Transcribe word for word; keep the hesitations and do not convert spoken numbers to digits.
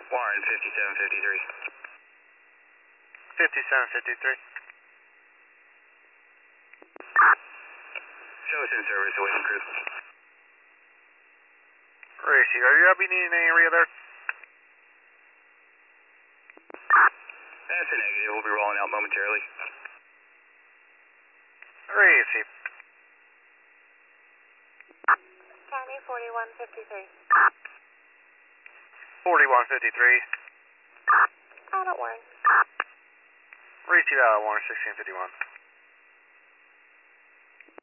Warren, fifty-seven fifty-three. fifty-seven fifty-three. Show us in service, awaiting crew. Receive. Are you happy needing any area there? That's a negative. We'll be rolling out momentarily. Receive. County forty-one fifty-three. forty-one fifty-three. Out at Warren. Receive out at Warren, sixteen fifty-one.